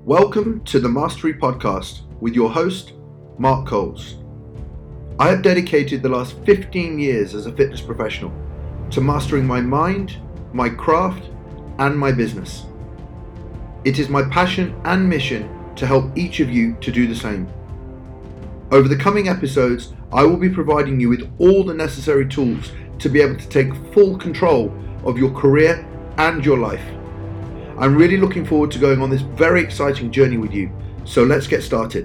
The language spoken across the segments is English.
Welcome to the Mastery Podcast with your host, Mark Coles. I have dedicated the last 15 years as a fitness professional to mastering my mind, my craft, and my business. It is my passion and mission to help each of you to do the same. Over the coming episodes, I will be providing you with all the necessary tools to be able to take full control of your career and your life. I'm really looking forward to going on this very exciting journey with you, so let's get started.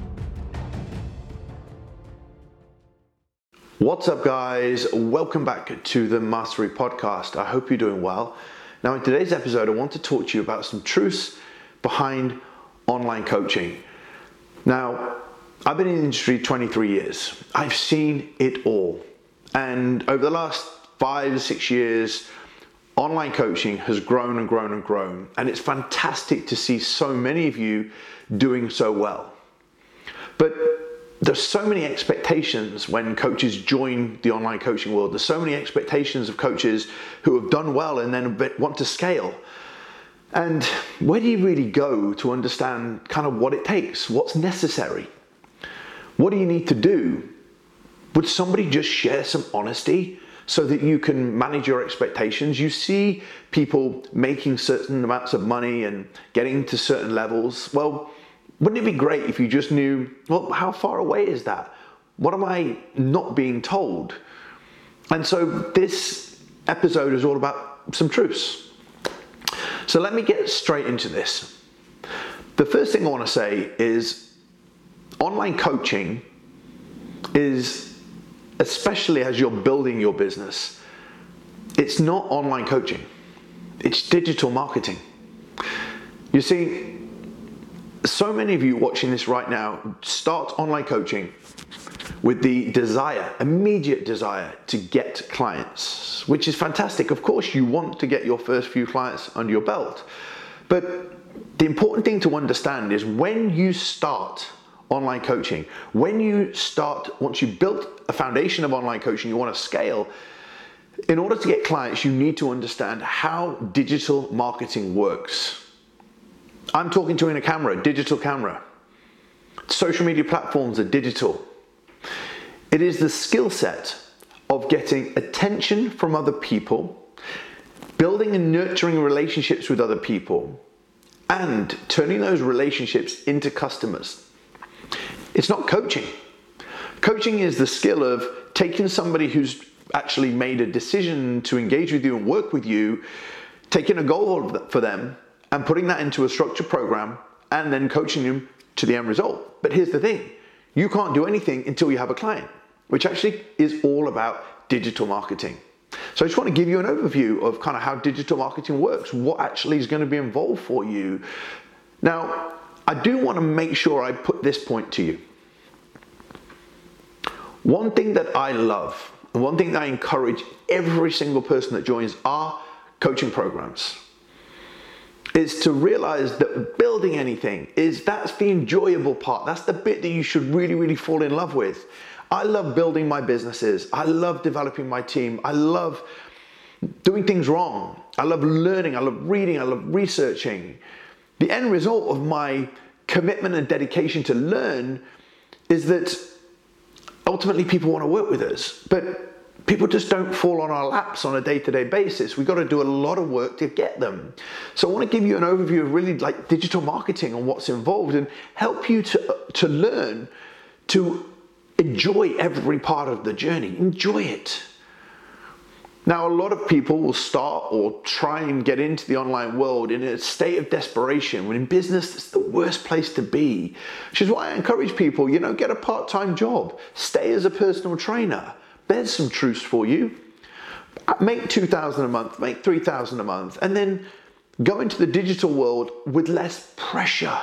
What's up, guys? Welcome back to the Mastery Podcast. I hope you're doing well. Now, in today's episode, I want to talk to you about some truths behind online coaching. Now, I've been in the industry 23 years. I've seen it all. And over the last 5 to 6 years, online coaching has grown and grown and grown. And it's fantastic to see so many of you doing so well. But there's so many expectations when coaches join the online coaching world. There's so many expectations of coaches who have done well and then want to scale. And where do you really go to understand kind of what it takes, what's necessary? What do you need to do? Would somebody just share some honesty so that you can manage your expectations? You see people making certain amounts of money and getting to certain levels. Well, wouldn't it be great if you just knew, well, how far away is that? What am I not being told? And so this episode is all about some truths. So let me get straight into this. The first thing I want to say is online coaching is, especially as you're building your business, it's not online coaching, it's digital marketing. You see, so many of you watching this right now start online coaching with the immediate desire to get clients, which is fantastic. Of course, you want to get your first few clients under your belt. But the important thing to understand is when you start online coaching, once you've built a foundation of online coaching, you want to scale. In order to get clients, you need to understand how digital marketing works. I'm talking to you in a camera, digital camera. Social media platforms are digital. It is the skill set of getting attention from other people, building and nurturing relationships with other people, and turning those relationships into customers. It's not coaching. Coaching is the skill of taking somebody who's actually made a decision to engage with you and work with you, taking a goal for them and putting that into a structured program and then coaching them to the end result. But here's the thing, you can't do anything until you have a client, which actually is all about digital marketing. So I just want to give you an overview of kind of how digital marketing works, what actually is going to be involved for you. Now, I do want to make sure I put this point to you. One thing that I love, and one thing that I encourage every single person that joins our coaching programs, is to realize that building anything that's the enjoyable part. That's the bit that you should really, really fall in love with. I love building my businesses. I love developing my team. I love doing things wrong. I love learning. I love reading. I love researching. The end result of my commitment and dedication to learn is that ultimately people want to work with us, but people just don't fall on our laps on a day-to-day basis. We've got to do a lot of work to get them. So I want to give you an overview of really like digital marketing and what's involved and help you to learn to enjoy every part of the journey. Enjoy it. Now, a lot of people will start or try and get into the online world in a state of desperation. When in business, it's the worst place to be. Which is why I encourage people, get a part-time job. Stay as a personal trainer. There's some truths for you. Make $2,000 a month, make $3,000 a month, and then go into the digital world with less pressure.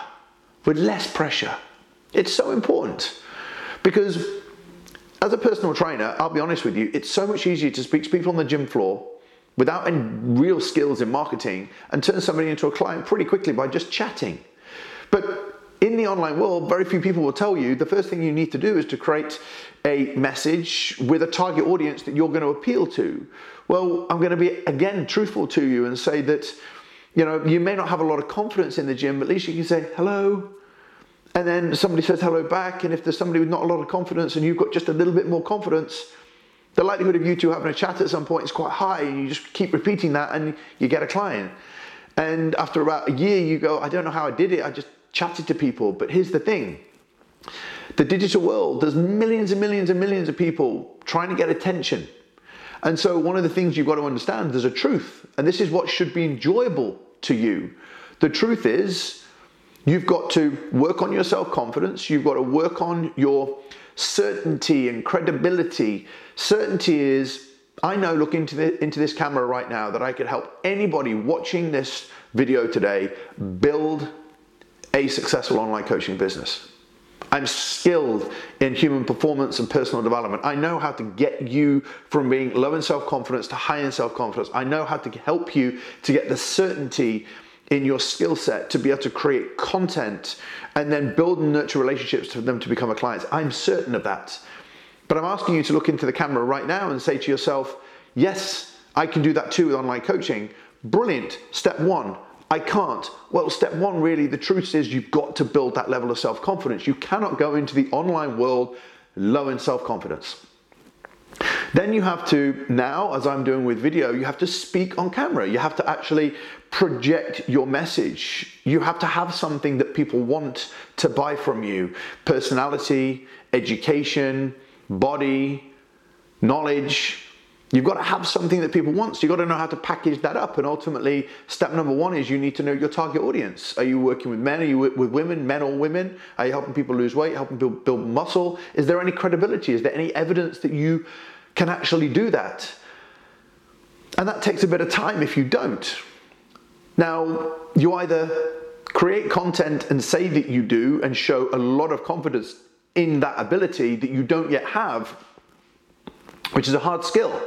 It's so important because as a personal trainer, I'll be honest with you, it's so much easier to speak to people on the gym floor without any real skills in marketing and turn somebody into a client pretty quickly by just chatting. But in the online world, very few people will tell you the first thing you need to do is to create a message with a target audience that you're going to appeal to. Well, I'm going to be, again, truthful to you and say that you may not have a lot of confidence in the gym, but at least you can say hello. And then somebody says hello back. And if there's somebody with not a lot of confidence and you've got just a little bit more confidence, the likelihood of you two having a chat at some point is quite high. And you just keep repeating that and you get a client. And after about a year, you go, I don't know how I did it. I just chatted to people. But here's the thing. The digital world, there's millions and millions and millions of people trying to get attention. And so one of the things you've got to understand, there's a truth. And this is what should be enjoyable to you. The truth is, you've got to work on your self-confidence. You've got to work on your certainty and credibility. Certainty is, I know, look into this camera right now, that I could help anybody watching this video today build a successful online coaching business. I'm skilled in human performance and personal development. I know how to get you from being low in self-confidence to high in self-confidence. I know how to help you to get the certainty in your skill set to be able to create content and then build and nurture relationships for them to become a client. I'm certain of that. But I'm asking you to look into the camera right now and say to yourself, yes, I can do that too with online coaching. Brilliant. Step one. I can't. Well, step one, really, the truth is you've got to build that level of self-confidence. You cannot go into the online world low in self-confidence. Then you have to, now, as I'm doing with video, you have to speak on camera. You have to actually project your message. You have to have something that people want to buy from you. Personality, education, body, knowledge. You've got to have something that people want. So you've got to know how to package that up. And ultimately, step number one is you need to know your target audience. Are you working with men? Are you with women, men or women? Are you helping people lose weight, helping people build muscle? Is there any credibility? Is there any evidence that you can actually do that? And that takes a bit of time if you don't. Now, you either create content and say that you do and show a lot of confidence in that ability that you don't yet have, which is a hard skill.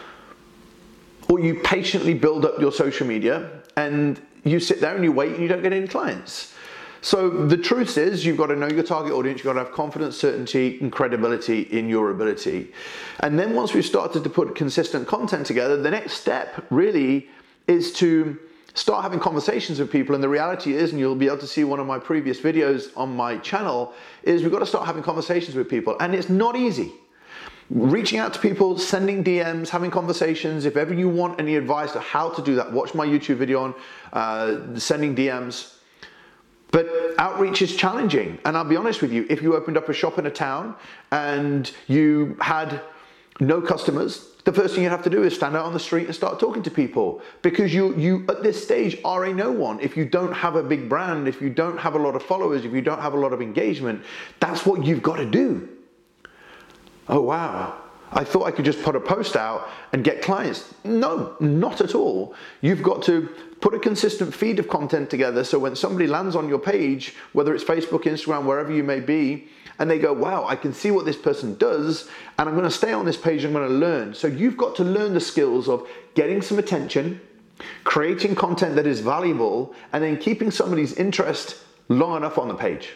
Or you patiently build up your social media and you sit there and you wait and you don't get any clients. So the truth is you've got to know your target audience, you've got to have confidence, certainty and credibility in your ability. And then once we've started to put consistent content together, the next step really is to start having conversations with people. And the reality is, and you'll be able to see one of my previous videos on my channel, is we've got to start having conversations with people. And it's not easy. Reaching out to people, sending DMs, having conversations. If ever you want any advice on how to do that, watch my YouTube video on sending DMs. But outreach is challenging. And I'll be honest with you, if you opened up a shop in a town and you had no customers, the first thing you have to do is stand out on the street and start talking to people, because you at this stage are a no one. If you don't have a big brand, if you don't have a lot of followers, if you don't have a lot of engagement, that's what you've got to do. Oh, wow. I thought I could just put a post out and get clients. No, not at all. You've got to put a consistent feed of content together so when somebody lands on your page, whether it's Facebook, Instagram, wherever you may be, and they go, wow, I can see what this person does, and I'm going to stay on this page, I'm going to learn. So you've got to learn the skills of getting some attention, creating content that is valuable, and then keeping somebody's interest long enough on the page.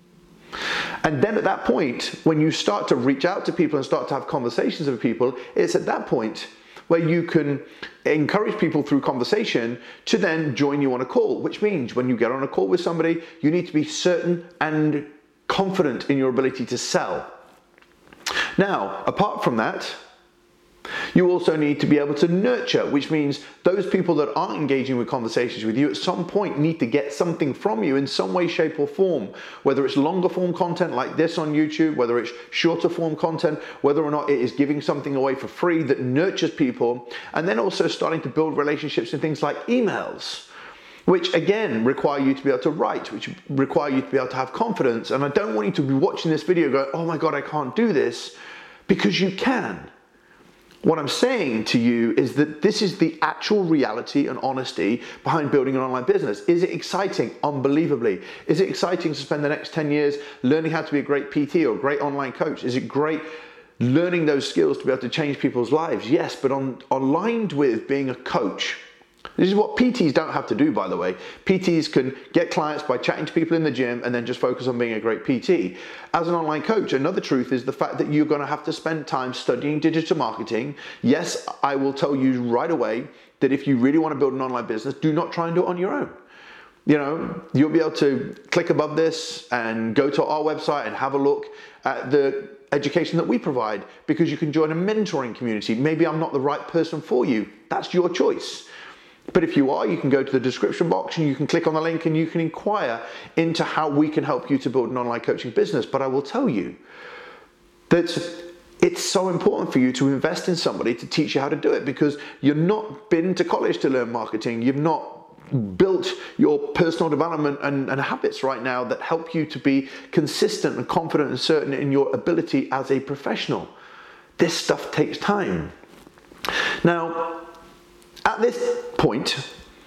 And then at that point, when you start to reach out to people and start to have conversations with people, it's at that point where you can encourage people through conversation to then join you on a call, which means when you get on a call with somebody, you need to be certain and confident in your ability to sell. Now, apart from that, you also need to be able to nurture, which means those people that aren't engaging with conversations with you at some point need to get something from you in some way, shape or form, whether it's longer form content like this on YouTube, whether it's shorter form content, whether or not it is giving something away for free that nurtures people, and then also starting to build relationships in things like emails, which again require you to be able to write, which require you to be able to have confidence. And I don't want you to be watching this video going, oh my God, I can't do this, because you can. What I'm saying to you is that this is the actual reality and honesty behind building an online business. Is it exciting? Unbelievably. Is it exciting to spend the next 10 years learning how to be a great PT or a great online coach? Is it great learning those skills to be able to change people's lives? Yes, but aligned with being a coach, This is what PTs don't have to do, by the way. PTs can get clients by chatting to people in the gym and then just focus on being a great PT. As an online coach, another truth is the fact that you're going to have to spend time studying digital marketing. Yes, I will tell you right away that if you really want to build an online business, do not try and do it on your own. You know, you'll be able to click above this and go to our website and have a look at the education that we provide, because you can join a mentoring community. Maybe I'm not the right person for you. That's your choice. But if you are, you can go to the description box and you can click on the link and you can inquire into how we can help you to build an online coaching business. But I will tell you that it's so important for you to invest in somebody to teach you how to do it, because you've not been to college to learn marketing. You've not built your personal development and habits right now that help you to be consistent and confident and certain in your ability as a professional. This stuff takes time. Now, at this point,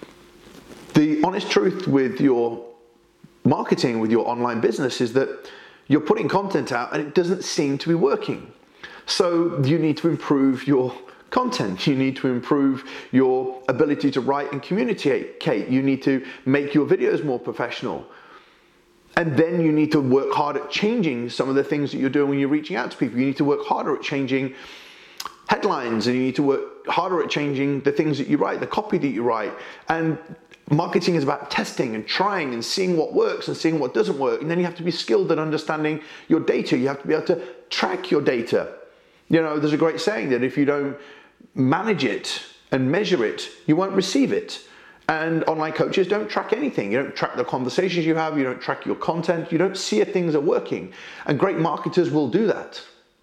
the honest truth with your marketing, with your online business, is that you're putting content out and it doesn't seem to be working. So you need to improve your content. You need to improve your ability to write and communicate. You need to make your videos more professional. And then you need to work hard at changing some of the things that you're doing when you're reaching out to people. You need to work harder at changing headlines, and you need to work harder at changing the things that you write, the copy that you write. And marketing is about testing and trying and seeing what works and seeing what doesn't work. And then you have to be skilled at understanding your data. You have to be able to track your data. You know, there's a great saying that if you don't manage it and measure it, you won't receive it. And online coaches don't track anything. You don't track the conversations you have, you don't track your content, you don't see if things are working. And great marketers will do that.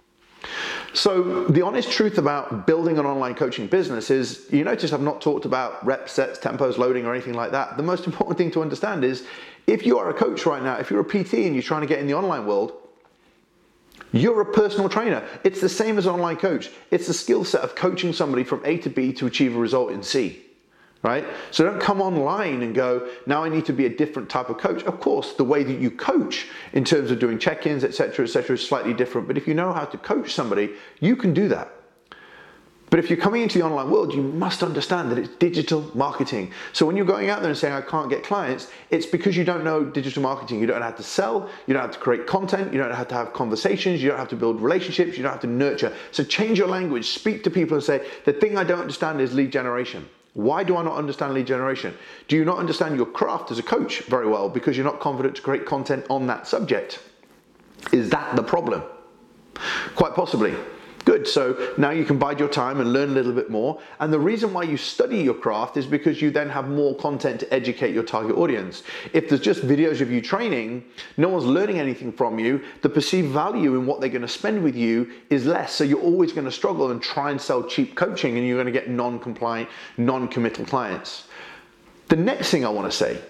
So the honest truth about building an online coaching business is, you notice I've not talked about reps, sets, tempos, loading, or anything like that. The most important thing to understand is, if you are a coach right now, if you're a PT and you're trying to get in the online world, you're a personal trainer. It's the same as an online coach. It's the skill set of coaching somebody from A to B to achieve a result in C, right? So don't come online and go, now I need to be a different type of coach. Of course, the way that you coach in terms of doing check-ins, etc., is slightly different. But if you know how to coach somebody, you can do that. But if you're coming into the online world, you must understand that it's digital marketing. So when you're going out there and saying, I can't get clients, it's because you don't know digital marketing. You don't know how to sell, you don't know how to create content, you don't know how to have conversations, you don't have to build relationships, you don't have to nurture. So change your language, speak to people and say, the thing I don't understand is lead generation. Why do I not understand lead generation? Do you not understand your craft as a coach very well because you're not confident to create content on that subject? Is that the problem? Quite possibly. Good, so now you can bide your time and learn a little bit more. And the reason why you study your craft is because you then have more content to educate your target audience. If there's just videos of you training, no one's learning anything from you, the perceived value in what they're going to spend with you is less. So you're always going to struggle and try and sell cheap coaching, and you're going to get non-compliant, non-committal clients. The next thing I want to say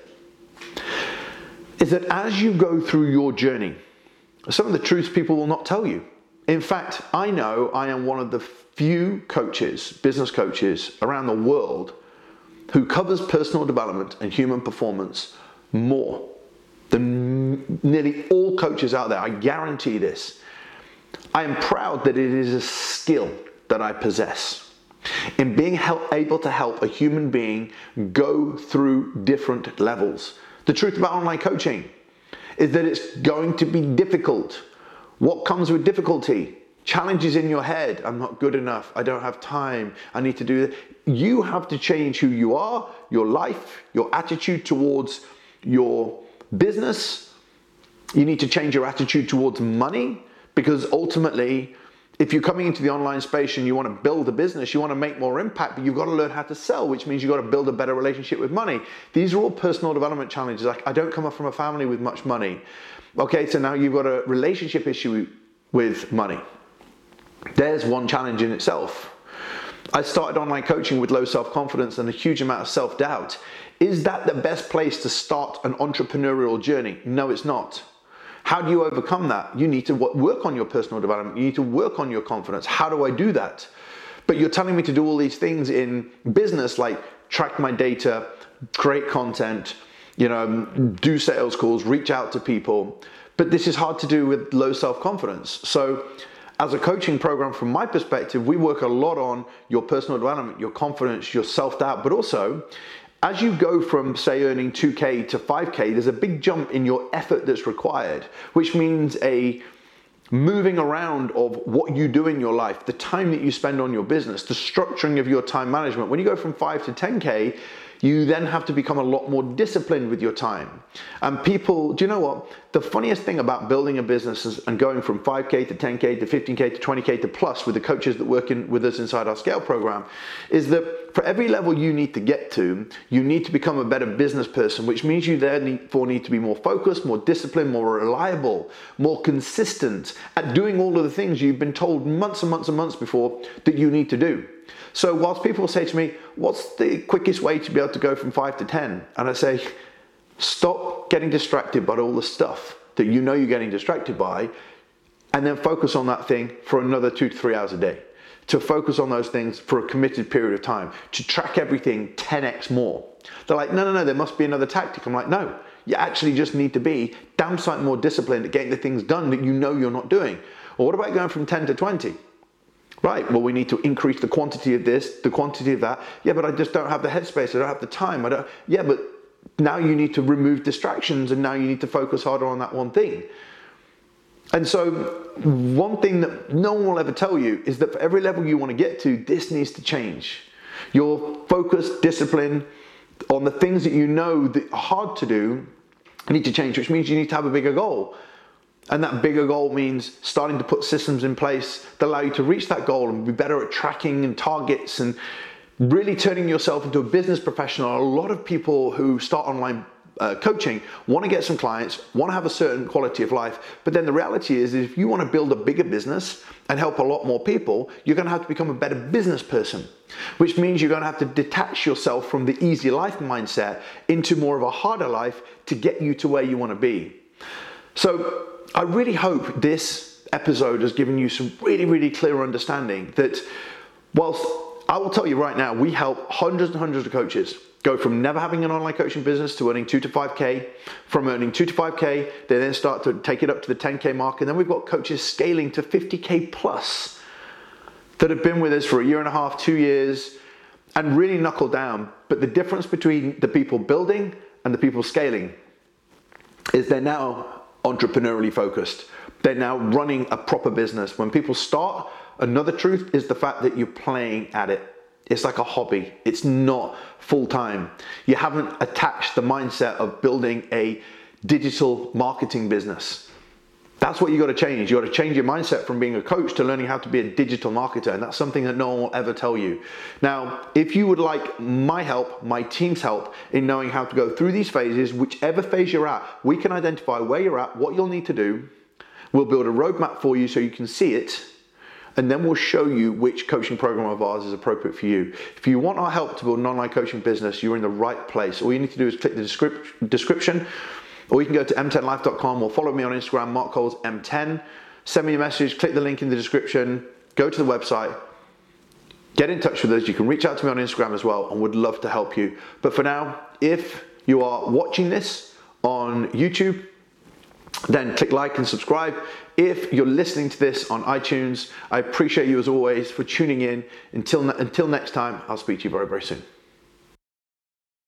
is that as you go through your journey, some of the truths people will not tell you. In fact, I know I am one of the few coaches, business coaches around the world who covers personal development and human performance more than nearly all coaches out there. I guarantee this. I am proud that it is a skill that I possess in being able to help a human being go through different levels. The truth about online coaching is that it's going to be difficult. What comes with difficulty? Challenges in your head. I'm not good enough. I don't have time. I need to do that. You have to change who you are, your life, your attitude towards your business. You need to change your attitude towards money, because ultimately, if you're coming into the online space and you want to build a business, you want to make more impact, but you've got to learn how to sell, which means you've got to build a better relationship with money. These are all personal development challenges. Like, I don't come up from a family with much money. Okay, so now you've got a relationship issue with money. There's one challenge in itself. I started online coaching with low self-confidence and a huge amount of self-doubt. Is that the best place to start an entrepreneurial journey? No, it's not. How do you overcome that? You need to work on your personal development. You need to work on your confidence. How do I do that? But you're telling me to do all these things in business, like track my data, create content, do sales calls, reach out to people. But this is hard to do with low self-confidence. So as a coaching program, from my perspective, we work a lot on your personal development, your confidence, your self-doubt, but also as you go from, say, earning 2K to 5K, there's a big jump in your effort that's required, which means a moving around of what you do in your life, the time that you spend on your business, the structuring of your time management. When you go from 5 to 10K, you then have to become a lot more disciplined with your time. And people, do you know what? The funniest thing about building a business and going from 5K to 10K to 15K to 20K to plus with the coaches that work with us inside our Scale program is that for every level you need to get to, you need to become a better business person, which means you therefore need to be more focused, more disciplined, more reliable, more consistent at doing all of the things you've been told months and months and months before that you need to do. So whilst people say to me, what's the quickest way to be able to go from 5 to 10? And I say, stop getting distracted by all the stuff that you know you're getting distracted by, and then focus on that thing for another 2 to 3 hours a day. To focus on those things for a committed period of time, to track everything 10x more. They're like, no, there must be another tactic. I'm like, no, you actually just need to be damn sight more disciplined at getting the things done that you know you're not doing. Or what about going from 10 to 20? Right, well, we need to increase the quantity of this, the quantity of that. Yeah, but I just don't have the headspace, I don't have the time. Yeah, but now you need to remove distractions and now you need to focus harder on that one thing. And so one thing that no one will ever tell you is that for every level you want to get to, this needs to change. Your focus, discipline on the things that you know that are hard to do need to change, which means you need to have a bigger goal. And that bigger goal means starting to put systems in place that allow you to reach that goal and be better at tracking and targets and really turning yourself into a business professional. A lot of people who start online coaching want to get some clients, want to have a certain quality of life, but then the reality is if you want to build a bigger business and help a lot more people, you're going to have to become a better business person, which means you're going to have to detach yourself from the easy life mindset into more of a harder life to get you to where you want to be. So I really hope this episode has given you some really, really clear understanding that whilst I will tell you right now, we help hundreds and hundreds of coaches go from never having an online coaching business to earning 2 to 5K. From earning 2 to 5K, they then start to take it up to the 10K mark. And then we've got coaches scaling to 50K plus that have been with us for a year and a half, 2 years, and really knuckle down. But the difference between the people building and the people scaling is they're now entrepreneurially focused. They're now running a proper business. When people start, another truth is the fact that you're playing at it. It's like a hobby. It's not full-time. You haven't attached the mindset of building a digital marketing business. That's what you got to change. You got to change your mindset from being a coach to learning how to be a digital marketer. And that's something that no one will ever tell you. Now, if you would like my help, my team's help in knowing how to go through these phases, whichever phase you're at, we can identify where you're at, what you'll need to do. We'll build a roadmap for you so you can see it. And then we'll show you which coaching program of ours is appropriate for you. If you want our help to build an online coaching business, you're in the right place. All you need to do is click the description. Or you can go to m10life.com or follow me on Instagram, Mark Coles M10. Send me a message, click the link in the description, go to the website, get in touch with us. You can reach out to me on Instagram as well and would love to help you. But for now, if you are watching this on YouTube, then click like and subscribe. If you're listening to this on iTunes, I appreciate you as always for tuning in. Until next time, I'll speak to you very, very soon.